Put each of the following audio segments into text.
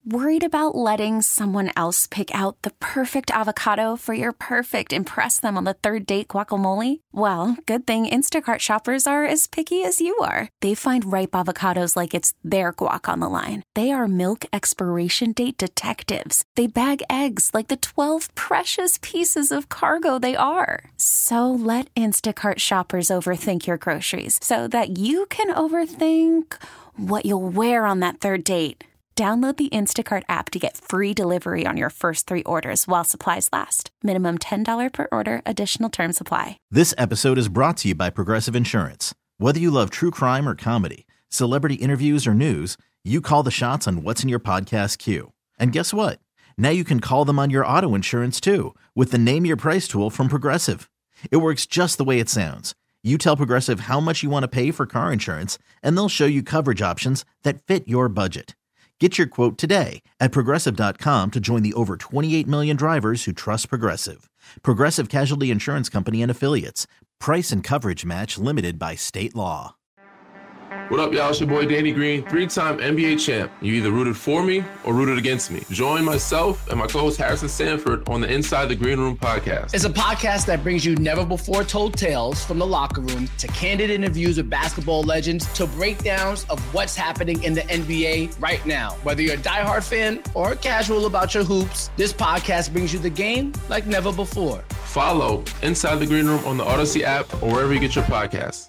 Worried about letting someone else pick out the perfect avocado for your perfect impress them on the third date guacamole? Well, good thing Instacart shoppers are as picky as you are. They find ripe avocados like it's their guac on the line. They are milk expiration date detectives. They bag eggs like the 12 precious pieces of cargo they are. So let Instacart shoppers overthink your groceries so that you can overthink what you'll wear on that third date. Download the Instacart app to get free delivery on your first 3 orders while supplies last. Minimum $10 per order. Additional terms apply. This episode is brought to you by Progressive Insurance. Whether you love true crime or comedy, celebrity interviews or news, you call the shots on what's in your podcast queue. And guess what? Now you can call them on your auto insurance too with the Name Your Price tool from Progressive. It works just the way it sounds. You tell Progressive how much you want to pay for car insurance, and they'll show you coverage options that fit your budget. Get your quote today at Progressive.com to join the over 28 million drivers who trust Progressive. Progressive Casualty Insurance Company and Affiliates. Price and coverage match limited by state law. What up, y'all? It's your boy Danny Green, 3-time NBA champ. You either rooted for me or rooted against me. Join myself and my co-host Harrison Sanford on the Inside the Green Room podcast. It's a podcast that brings you never-before-told tales from the locker room to candid interviews with basketball legends to breakdowns of what's happening in the NBA right now. Whether you're a diehard fan or casual about your hoops, this podcast brings you the game like never before. Follow Inside the Green Room on the Odyssey app or wherever you get your podcasts.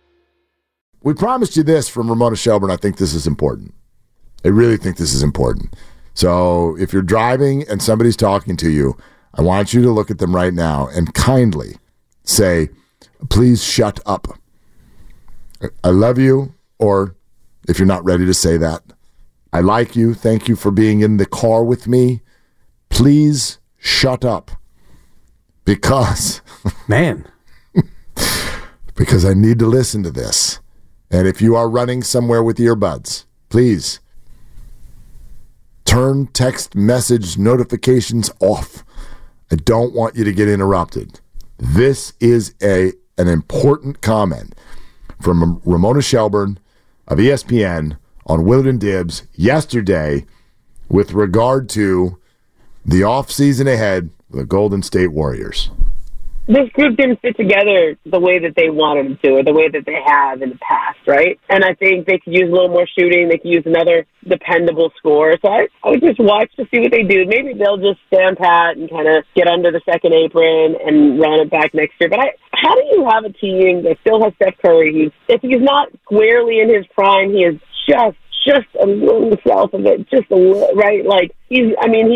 We promised you this from Ramona Shelburne. I think this is important. I really think this is important. So if you're driving and somebody's talking to you, I want you to look at them right now and kindly say, please shut up. I love you, or if you're not ready to say that, I like you. Thank you for being in the car with me. Please shut up. Because, man, because I need to listen to this. And if you are running somewhere with earbuds, please turn text message notifications off. I don't want you to get interrupted. This is an important comment from Ramona Shelburne of ESPN on Willard and Dibs yesterday with regard to the offseason ahead for the Golden State Warriors. This group didn't fit together the way that they wanted them to, or the way that they have in the past, right? And I think they could use a little more shooting. They could use another dependable scorer. So I would just watch to see what they do. Maybe they'll just stand pat and kind of get under the second apron and run it back next year. But how do you have a team that still has Steph Curry? If he's not squarely in his prime, he is just a little south of it, just a little, right? Like, he's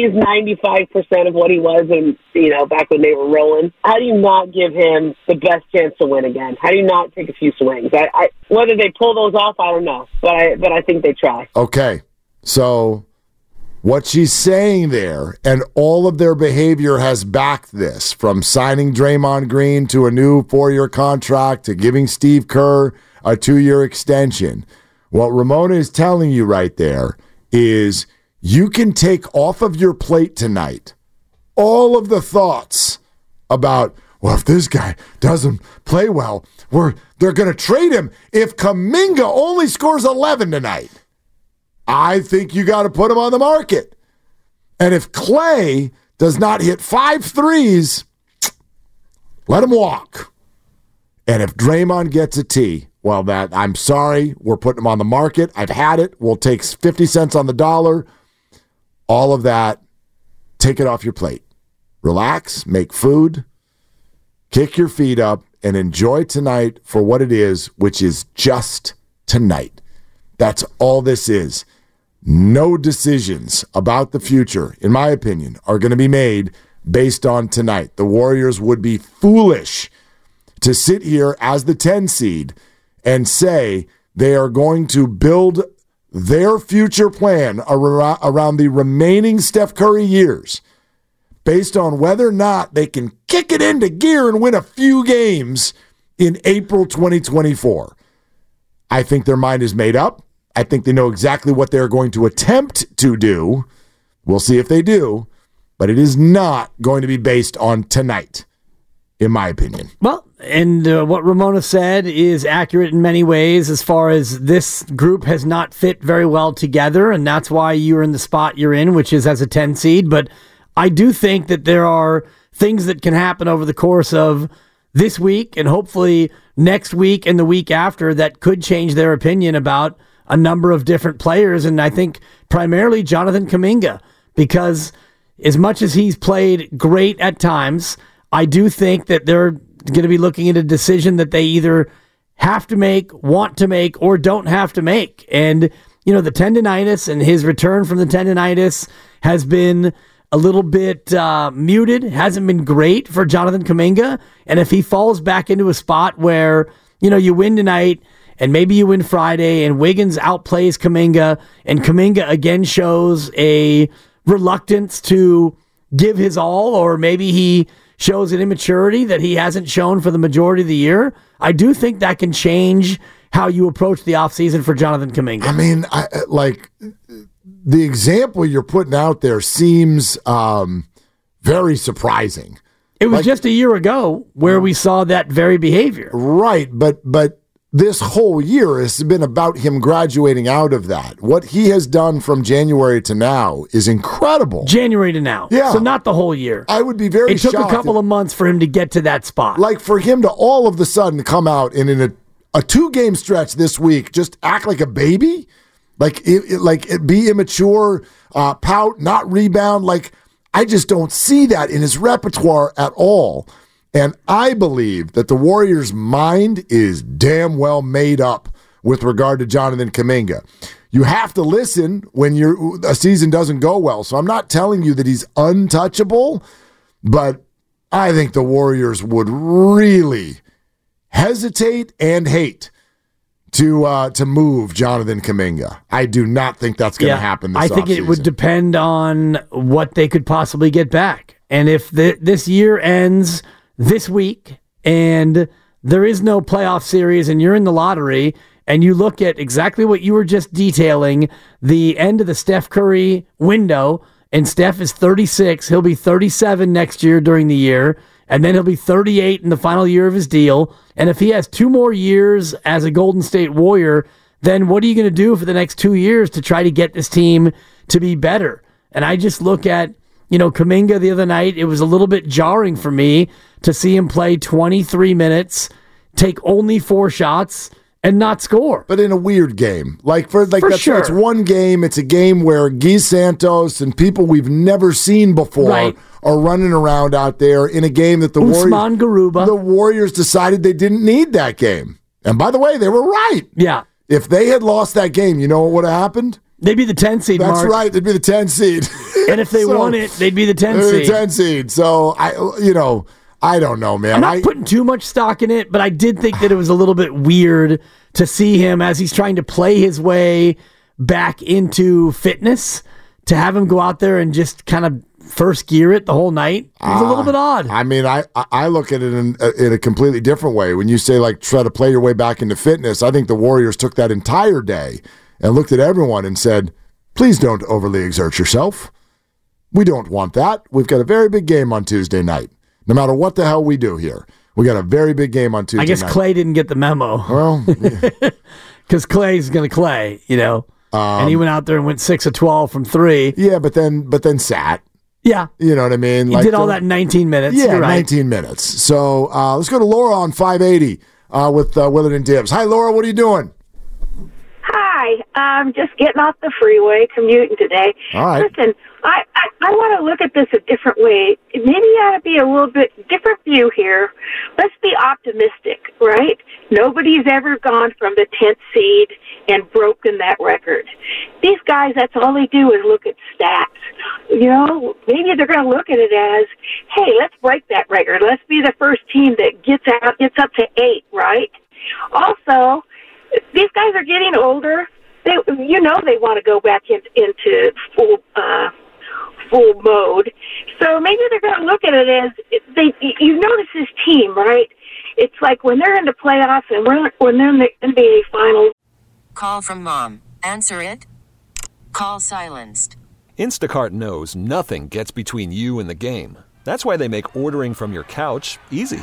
95% of what he was back when they were rolling. How do you not give him the best chance to win again? How do you not take a few swings? Whether they pull those off, I don't know, but I think they try. Okay, so what she's saying there, and all of their behavior has backed this, from signing Draymond Green to a new 4-year contract to giving Steve Kerr a 2-year extension. What Ramona is telling you right there is you can take off of your plate tonight all of the thoughts about, well, if this guy doesn't play well, they're going to trade him if Kuminga only scores 11 tonight. I think you got to put him on the market. And if Clay does not hit 5 threes, let him walk. And if Draymond gets a T, well, I'm sorry, we're putting him on the market. I've had it. We'll take 50 cents on the dollar. All of that, take it off your plate. Relax, make food, kick your feet up, and enjoy tonight for what it is, which is just tonight. That's all this is. No decisions about the future, in my opinion, are going to be made based on tonight. The Warriors would be foolish to sit here as the 10 seed and say they are going to build their future plan around the remaining Steph Curry years based on whether or not they can kick it into gear and win a few games in April 2024. I think their mind is made up. I think they know exactly what they're going to attempt to do. We'll see if they do, but it is not going to be based on tonight. in my opinion. Well, and what Ramona said is accurate in many ways as far as this group has not fit very well together, and that's why you're in the spot you're in, which is as a 10 seed. But I do think that there are things that can happen over the course of this week and hopefully next week and the week after that could change their opinion about a number of different players, and I think primarily Jonathan Kuminga, because as much as he's played great at times, I do think that they're going to be looking at a decision that they either have to make, want to make, or don't have to make. And, the tendinitis and his return from the tendinitis has been a little bit muted, hasn't been great for Jonathan Kuminga. And if he falls back into a spot where, you win tonight and maybe you win Friday and Wiggins outplays Kuminga and Kuminga again shows a reluctance to give his all, or maybe he shows an immaturity that he hasn't shown for the majority of the year, I do think that can change how you approach the offseason for Jonathan Kuminga. I mean, the example you're putting out there seems very surprising. It was just a year ago where we saw that very behavior. Right, but this whole year has been about him graduating out of that. What he has done from January to now is incredible. January to now. Yeah. So not the whole year. I would be very shocked. It took a couple of months for him to get to that spot. Like for him to all of a sudden come out and in a 2-game stretch this week, just act like a baby, be immature, pout, not rebound. Like, I just don't see that in his repertoire at all. And I believe that the Warriors' mind is damn well made up with regard to Jonathan Kuminga. You have to listen when a season doesn't go well. So I'm not telling you that he's untouchable, but I think the Warriors would really hesitate and hate to move Jonathan Kuminga. I do not think that's going to happen this offseason. I think it would depend on what they could possibly get back. And if this year ends this week and there is no playoff series and you're in the lottery and you look at exactly what you were just detailing, the end of the Steph Curry window, and Steph is 36, he'll be 37 next year during the year, and then he'll be 38 in the final year of his deal. And if he has 2 more years as a Golden State Warrior, then what are you going to do for the next 2 years to try to get this team to be better? And I just look at, Kuminga the other night, it was a little bit jarring for me to see him play 23 minutes, take only 4 shots, and not score. But in a weird game. That's sure. It's one game. It's a game where Guy Santos and people we've never seen before are running around out there in a game that the Warriors decided they didn't need that game. And by the way, they were right. Yeah. If they had lost that game, you know what would have happened? They'd be the 10 seed, That's Mark. right. They'd be the 10 seed. And if they won it, they'd be the 10 seed. They'd be the 10 seed. So, I don't know, man. I'm not putting too much stock in it, but I did think that it was a little bit weird to see him as he's trying to play his way back into fitness, to have him go out there and just kind of first gear it the whole night. It was a little bit odd. I mean, I look at it in a completely different way. When you say, try to play your way back into fitness, I think the Warriors took that entire day and looked at everyone and said, please don't overly exert yourself. We don't want that. We've got a very big game on Tuesday night. No matter what the hell we do here, we got a very big game on Tuesday night. I guess Clay didn't get the memo. Well, because Clay's going to Clay, and he went out there and went 6 of 12 from 3. Yeah, but then sat. Yeah. You know what I mean? He did all that in 19 minutes. Yeah, You're right. 19 minutes. So let's go to Laura on 580 with Willard and Dibs. Hi, Laura. What are you doing? Hi. I'm just getting off the freeway, commuting today. All right. Listen, I want to look at this a different way. Maybe it ought to be a little bit different view here. Let's be optimistic, right? Nobody's ever gone from the 10th seed and broken that record. These guys, that's all they do is look at stats. Maybe they're going to look at it as, hey, let's break that record. Let's be the first team that gets up to 8, right? Also, these guys are getting older. They want to go back into full mode. So maybe they're going to look at it as you notice this team, right? It's like when they're in the playoffs and when they're in the NBA Finals. Call from mom. Answer it. Call silenced. Instacart knows nothing gets between you and the game. That's why they make ordering from your couch easy.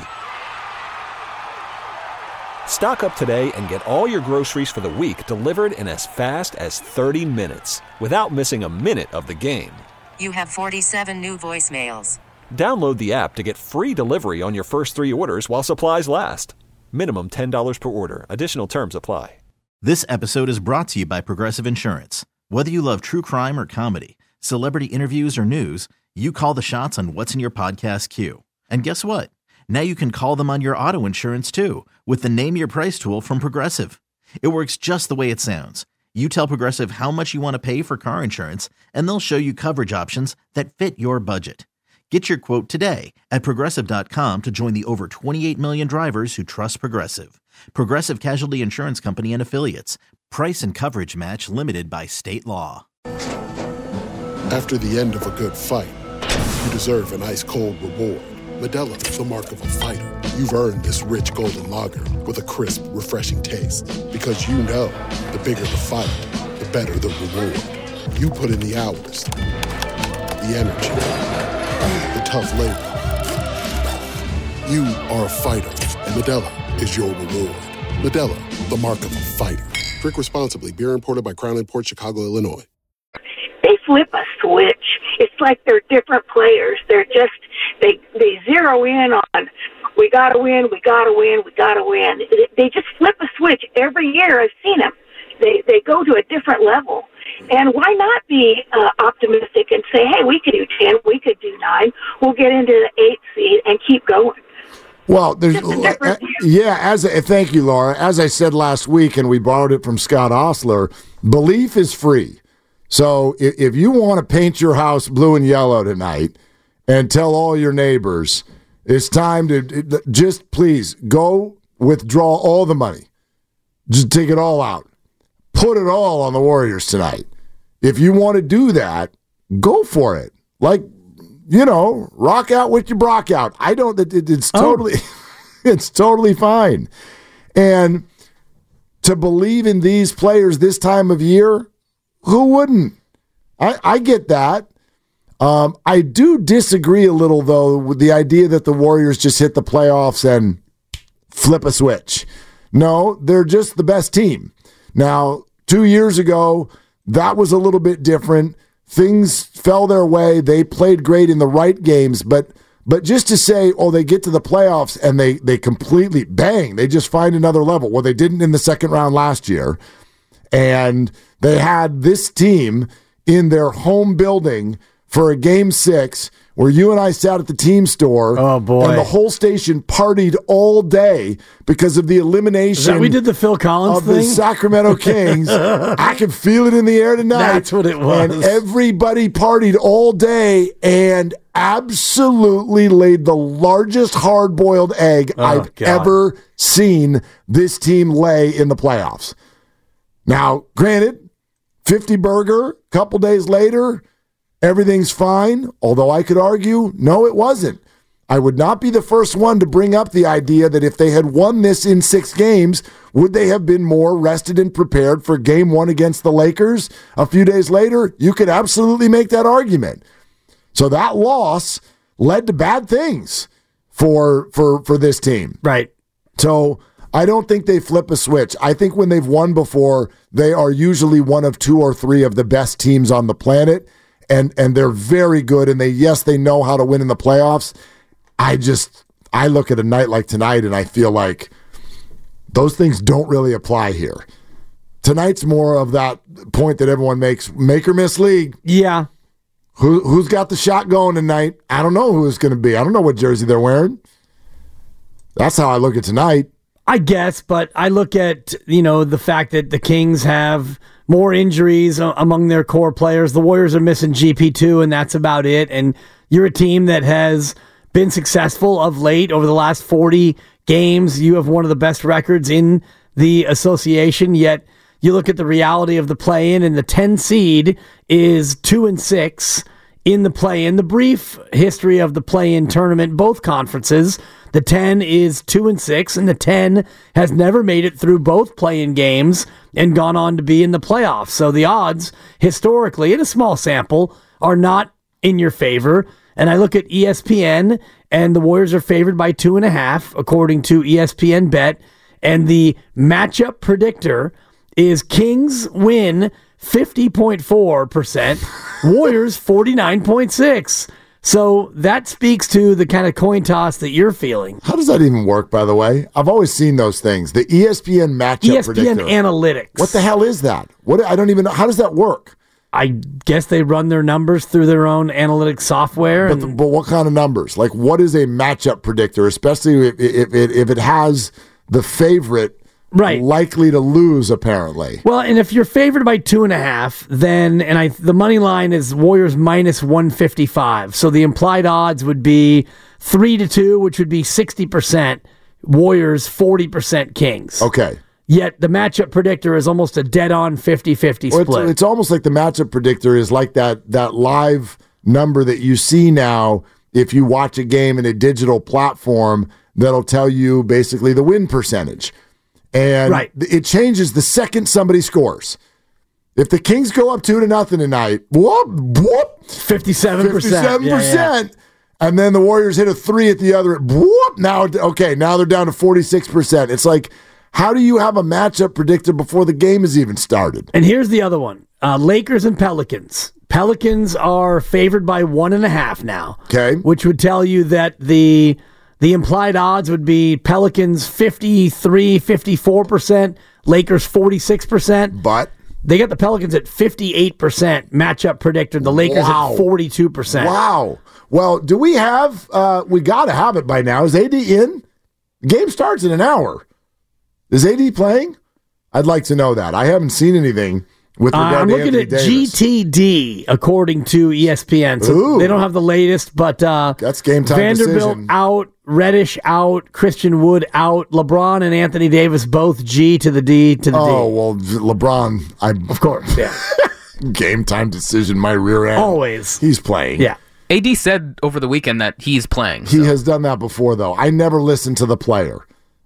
Stock up today and get all your groceries for the week delivered in as fast as 30 minutes without missing a minute of the game. You have 47 new voicemails. Download the app to get free delivery on your first 3 orders while supplies last. Minimum $10 per order. Additional terms apply. This episode is brought to you by Progressive Insurance. Whether you love true crime or comedy, celebrity interviews or news, you call the shots on what's in your podcast queue. And guess what? Now you can call them on your auto insurance too with the Name Your Price tool from Progressive. It works just the way it sounds. You tell Progressive how much you want to pay for car insurance, and they'll show you coverage options that fit your budget. Get your quote today at Progressive.com to join the over 28 million drivers who trust Progressive. Progressive Casualty Insurance Company and Affiliates. Price and coverage match limited by state law. After the end of a good fight, you deserve an ice-cold reward. Modelo, the mark of a fighter. You've earned this rich golden lager with a crisp, refreshing taste. Because you know, the bigger the fight, the better the reward. You put in the hours, the energy, the tough labor. You are a fighter, and Modelo is your reward. Modelo, the mark of a fighter. Drink responsibly. Beer imported by Crown Imports, Chicago, Illinois. They flip a switch. It's like they're different players. They're just, they zero in on, we got to win, we got to win, we got to win. They just flip a switch every year. I've seen them. They go to a different level. And why not be optimistic and say, hey, we could do 10, we could do 9, we'll get into the 8th seed and keep going. Well, there's thank you, Laura. As I said last week, and we borrowed it from Scott Ostler, belief is free. So if you want to paint your house blue and yellow tonight and tell all your neighbors, it's time to just please go withdraw all the money. Just take it all out. Put it all on the Warriors tonight. If you want to do that, go for it. Like, rock out with your Brock out. It's totally, it's totally fine. And to believe in these players this time of year, who wouldn't? I get that. I do disagree a little, though, with the idea that the Warriors just hit the playoffs and flip a switch. No, they're just the best team. Now, 2 years ago, that was a little bit different. Things fell their way. They played great in the right games, but just to say, they get to the playoffs and they completely, bang, they just find another level. Well, they didn't in the second round last year. And they had this team in their home building for a Game 6 where you and I sat at the team store. Oh, boy. And the whole station partied all day because of the elimination we did the Phil Collins of thing? the Sacramento Kings. I can feel it in the air tonight. That's what it was. And everybody partied all day and absolutely laid the largest hard-boiled egg I've ever seen this team lay in the playoffs. Now, granted, 50 burger, couple days later, everything's fine, although I could argue, no, it wasn't. I would not be the first one to bring up the idea that if they had won this in 6 games, would they have been more rested and prepared for Game 1 against the Lakers? A few days later, you could absolutely make that argument. So that loss led to bad things for this team. Right. So I don't think they flip a switch. I think when they've won before, they are usually one of 2 or 3 of the best teams on the planet, and they're very good, and they know how to win in the playoffs. I look at a night like tonight, and I feel like those things don't really apply here. Tonight's more of that point that everyone makes, make or miss league. Yeah. Who's got the shot going tonight? I don't know who it's going to be. I don't know what jersey they're wearing. That's how I look at tonight. I guess, but I look at, the fact that the Kings have more injuries among their core players. The Warriors are missing GP2, and that's about it. And you're a team that has been successful of late over the last 40 games. You have one of the best records in the association, yet you look at the reality of the play-in, and the 10 seed is 2-6 in the play-in. The brief history of the play-in tournament, both conferences, the 10 is 2-6, and the 10 has never made it through both play-in games and gone on to be in the playoffs. So the odds, historically, in a small sample, are not in your favor. And I look at ESPN, and the Warriors are favored by 2.5, according to ESPN Bet. And the matchup predictor is Kings win 50.4%, Warriors 49.6%. So that speaks to the kind of coin toss that you're feeling. How does that even work, by the way? I've always seen those things. The ESPN matchup predictor. ESPN Analytics. What the hell is that? I don't even know. How does that work? I guess they run their numbers through their own analytics software. But what kind of numbers? Like, what is a matchup predictor, especially if it has the favorite likely to lose, apparently? Well, and if you're favored by 2.5, then the money line is Warriors minus 155. So the implied odds would be 3-2, which would be 60%. Warriors 40% Kings. Okay. Yet the matchup predictor is almost a dead-on 50-50 split. It's almost like the matchup predictor is like that live number that you see now if you watch a game in a digital platform that'll tell you basically the win percentage. And it changes the second somebody scores. If the Kings go up 2-0 tonight, 57%. Yeah. And then the Warriors hit a 3 at the other, now they're down to 46%. It's like, how do you have a matchup predictor before the game has even started? And here's the other one. Lakers and Pelicans. Pelicans are favored by 1.5 now. Okay. Which would tell you that the implied odds would be Pelicans 53-54%, Lakers 46%. But they got the Pelicans at 58% matchup predictor, the Lakers at 42%. Wow. Well, do we have, we got to have it by now. Is AD in? The game starts in an hour. Is AD playing? I'd like to know that. I haven't seen anything with regard I'm to looking Anthony at Davis. GTD, according to ESPN. So Ooh. they don't have the latest, but that's game time Vanderbilt decision. out, Reddish out, Christian Wood out, LeBron and Anthony Davis both G to the D to the D. Oh, well, LeBron, of course, yeah. Game time decision, my rear end. Always. He's playing. Yeah. AD said over the weekend that he's playing. He has done that before, though. I never listen to the player.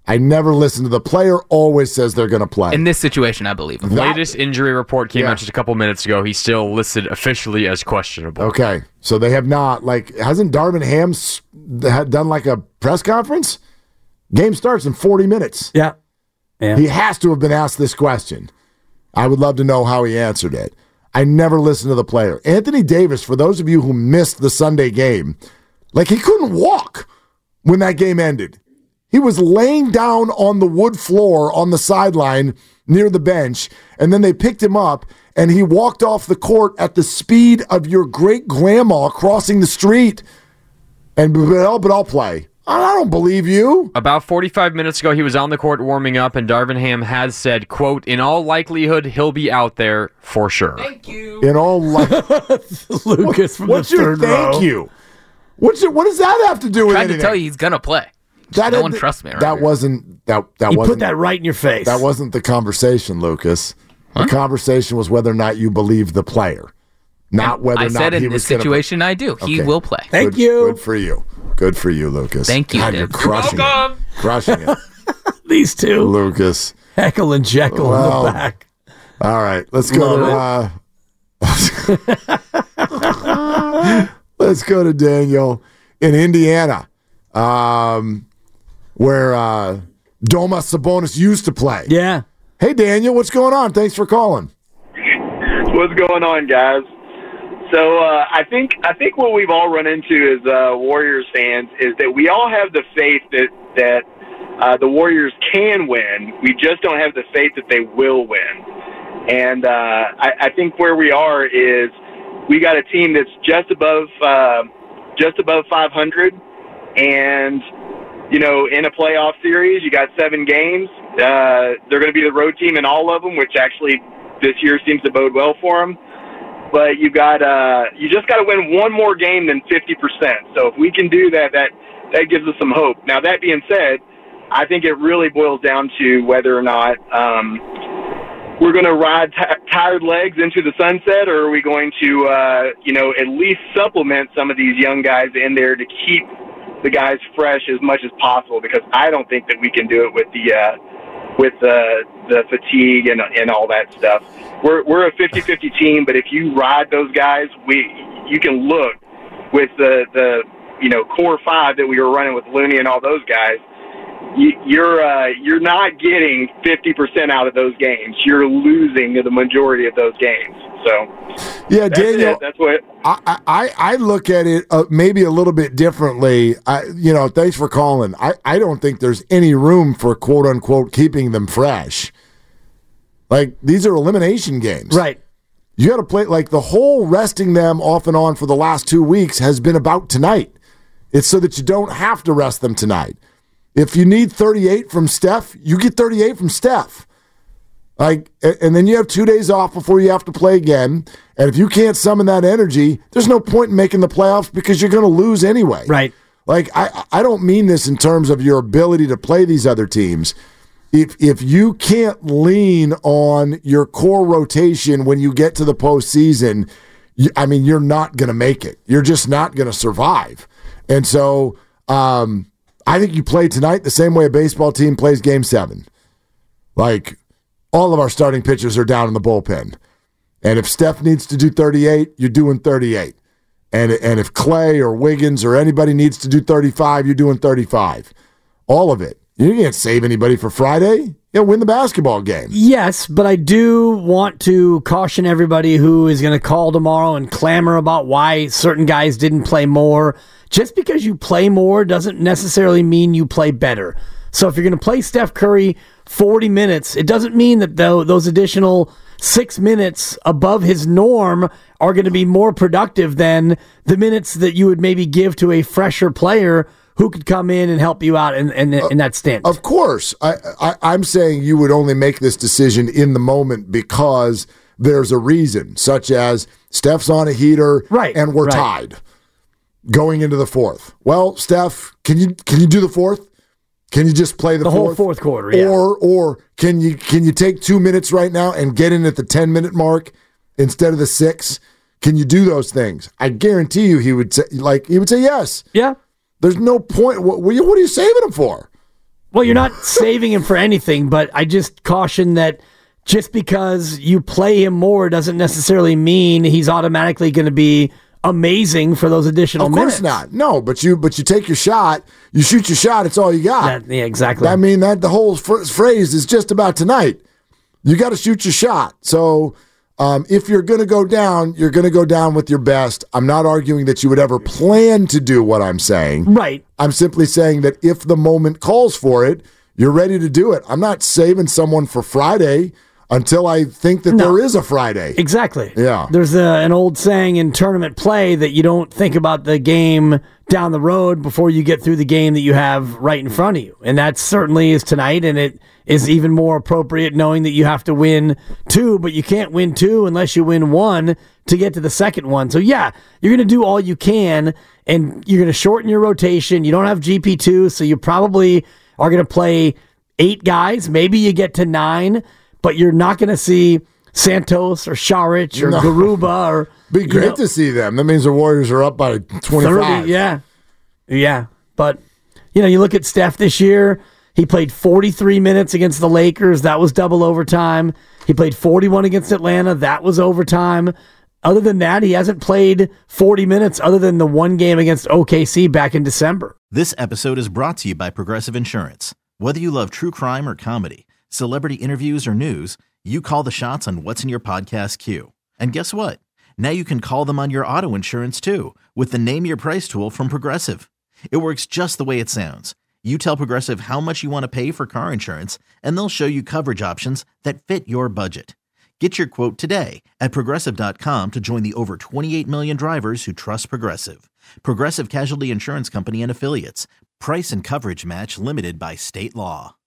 The player always says they're going to play. In this situation, I believe. The latest injury report came out just a couple minutes ago. He's still listed officially as questionable. Okay. So they have not, hasn't Darvin Ham done a press conference? Game starts in 40 minutes. Yeah. He has to have been asked this question. I would love to know how he answered it. I never listened to the player. Anthony Davis, for those of you who missed the Sunday game, he couldn't walk when that game ended. He was laying down on the wood floor on the sideline near the bench, and then they picked him up, and he walked off the court at the speed of your great-grandma crossing the street. But I'll play. I don't believe you. About 45 minutes ago, he was on the court warming up, and Darvin Ham has said, quote, in all likelihood, he'll be out there for sure. Thank you. In all likelihood. Lucas from what's the your third row. thank you? What does that have to do with Tried anything? to tell you he's going to play. No one trusts me. That wasn't that He wasn't put that right in your face. That wasn't the conversation, Lucas. Huh? The conversation was whether or not you believe the player, not whether or I not said he in was this gonna situation, I do. He will play. Thank you. Good for you. Good for you, Lucas. Thank you, God, Dave. you're crushing it. Crushing it. These two. Lucas. Heckle and Jekyll in the back. All right. Let's go let's go to Daniel in Indiana. Where Domas Sabonis used to play. Yeah. Hey, Daniel, what's going on? Thanks for calling. What's going on, guys? So I think what we've all run into as Warriors fans is that we all have the faith that the Warriors can win. We just don't have the faith that they will win. And I think where we are is we got a team that's just above 500, and in a playoff series, you got 7 games. They're going to be the road team in all of them, which actually this year seems to bode well for them. But you just got to win one more game than 50%. So if we can do that, that gives us some hope. Now, that being said, I think it really boils down to whether or not we're going to ride tired legs into the sunset, or are we going to, at least supplement some of these young guys in there to keep the guys fresh as much as possible, because I don't think that we can do it with the fatigue and all that stuff. We're a 50-50 team, but if you ride those guys, you can look with the core five that we were running with Looney and all those guys, you're not getting 50% out of those games. You're losing the majority of those games. So yeah, Daniel, that's what I look at it maybe a little bit differently. Thanks for calling. I don't think there's any room for quote unquote keeping them fresh. Like, these are elimination games, right? You got to play, like, the whole resting them off and on for the last 2 weeks has been about tonight. It's so that you don't have to rest them tonight. If you need 38 from Steph, you get 38 from Steph. Like, and then you have 2 days off before you have to play again. And if you can't summon that energy, there's no point in making the playoffs because you're going to lose anyway. Right. Like, I don't mean this in terms of your ability to play these other teams. If you can't lean on your core rotation when you get to the postseason, you're not going to make it. You're just not going to survive. And so I think you play tonight the same way a baseball team plays Game 7. Like, all of our starting pitchers are down in the bullpen. And if Steph needs to do 38, you're doing 38. And if Clay or Wiggins or anybody needs to do 35, you're doing 35. All of it. You can't save anybody for Friday. You win the basketball game. Yes, but I do want to caution everybody who is going to call tomorrow and clamor about why certain guys didn't play more. Just because you play more doesn't necessarily mean you play better. So if you're going to play Steph Curry 40 minutes, it doesn't mean that those additional 6 minutes above his norm are going to be more productive than the minutes that you would maybe give to a fresher player who could come in and help you out in that stint. Of course. I'm saying you would only make this decision in the moment because there's a reason, such as Steph's on a heater, right, and we're tied going into the fourth. Well, Steph, can you do the fourth? Can you just play the whole fourth quarter? Yeah. Or can you take 2 minutes right now and get in at the 10-minute mark instead of the 6? Can you do those things? I guarantee you he would say yes. Yeah. There's no point. What are you saving him for? Well, you're not saving him for anything, but I just caution that just because you play him more doesn't necessarily mean he's automatically going to be amazing for those additional minutes. Of course not. No, but you take your shot, you shoot your shot, it's all you got. Yeah, exactly. I mean, that the whole phrase is just about tonight. You got to shoot your shot. So if you're going to go down, you're going to go down with your best. I'm not arguing that you would ever plan to do what I'm saying. Right. I'm simply saying that if the moment calls for it, you're ready to do it. I'm not saving someone for Friday until I think that there is a Friday. Exactly. Yeah. There's an old saying in tournament play that you don't think about the game down the road before you get through the game that you have right in front of you. And that certainly is tonight, and it is even more appropriate knowing that you have to win 2, but you can't win 2 unless you win 1 to get to the second one. So yeah, you're going to do all you can, and you're going to shorten your rotation. You don't have GP2, so you probably are going to play 8 guys. Maybe you get to 9, but you're not going to see Santos or Šarić or Garuba or... Be great to see them. That means the Warriors are up by 25. 30, yeah. But, you look at Steph this year. He played 43 minutes against the Lakers. That was double overtime. He played 41 against Atlanta. That was overtime. Other than that, he hasn't played 40 minutes other than the one game against OKC back in December. This episode is brought to you by Progressive Insurance. Whether you love true crime or comedy, celebrity interviews or news, you call the shots on what's in your podcast queue. And guess what? Now you can call them on your auto insurance too with the Name Your Price tool from Progressive. It works just the way it sounds. You tell Progressive how much you want to pay for car insurance, and they'll show you coverage options that fit your budget. Get your quote today at Progressive.com to join the over 28 million drivers who trust Progressive. Progressive Casualty Insurance Company and Affiliates. Price and coverage match limited by state law.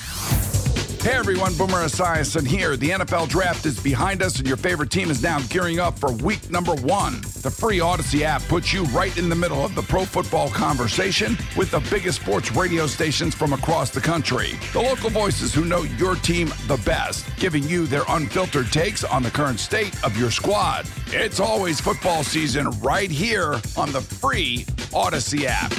Hey everyone, Boomer Esiason here. The NFL Draft is behind us and your favorite team is now gearing up for week number 1. The free Odyssey app puts you right in the middle of the pro football conversation with the biggest sports radio stations from across the country. The local voices who know your team the best, giving you their unfiltered takes on the current state of your squad. It's always football season right here on the free Odyssey app.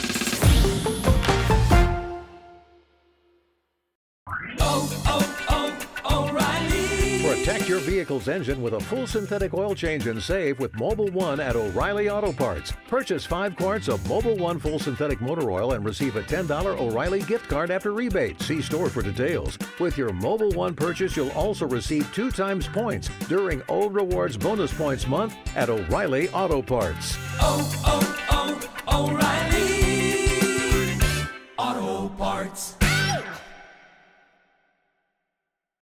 O'Reilly. Protect your vehicle's engine with a full synthetic oil change and save with Mobil 1 at O'Reilly Auto Parts. Purchase 5 quarts of Mobil 1 full synthetic motor oil and receive a $10 O'Reilly gift card after rebate. See store for details. With your Mobil 1 purchase, you'll also receive 2 times points during O Rewards Bonus Points Month at O'Reilly Auto Parts. O'Reilly Auto Parts.